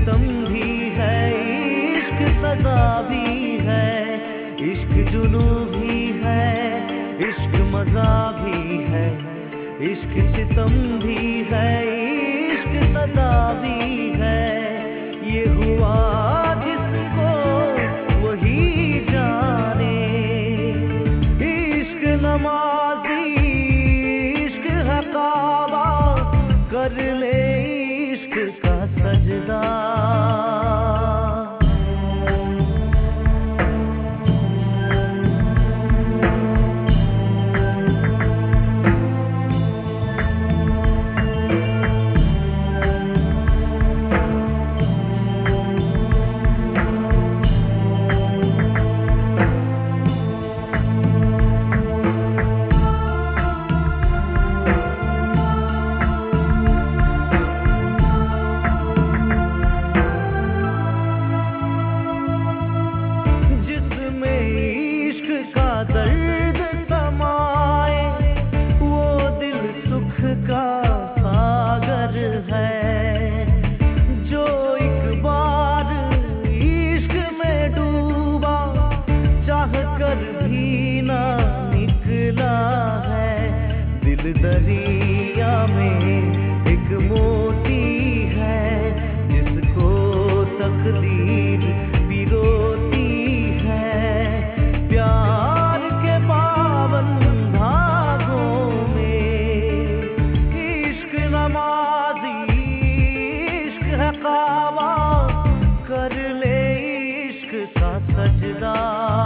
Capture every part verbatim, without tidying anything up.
सितम भी है, इश्क सजा भी है, इश्क जुनू भी है, इश्क मजा भी है, इश्क सितम भी है, इश्क सजा भी है। ये हुआ जिसको वही जाने, इश्क नमाजी इश्क है काबा, कर ले इश्क का सजदा। दर्द समाए वो दिल सुख का सागर है, जो एक बार इश्क में डूबा चाह कर भी ना निकला है। दिल दरिया में एक मोती है, जिसको तकदीर पिरोती है। प्यार कावा, कर ले इश्क का सजदा।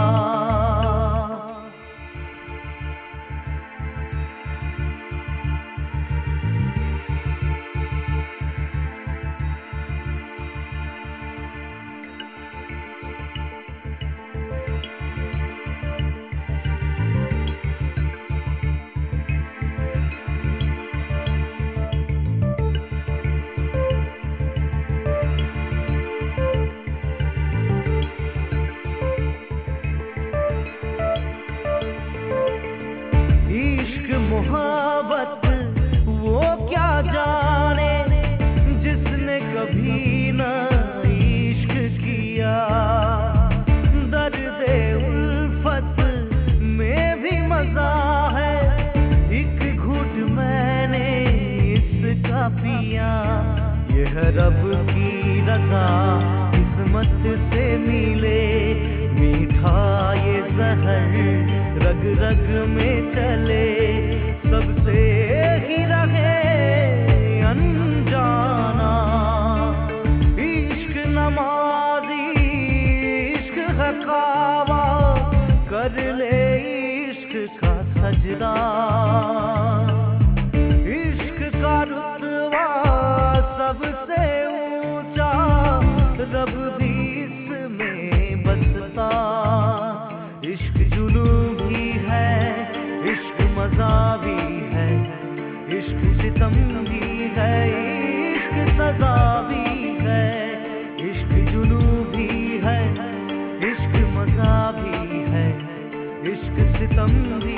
मोहब्बत वो क्या जाने, जिसने कभी न इश्क किया। दर्द उल्फत में भी मजा है, एक घूंट मैंने इसका पिया। यह रब की रज़ा किस्मत से मिले, मीठा ये जहर रग रग में चले। सबसे ही रहे अनजाना, इश्क नमाजी इश्क है कावा, कर ले इश्क का सजदा। इश्क का रुतबा सबसे ऊंचा, रब भी इसमें बसता। इश्क जुनू भी है, इश्क मजा भी है, इश्क सितम भी है, इश्क सजा भी है। इश्क जुनू भी है, इश्क मजा भी है, इश्क सितम भी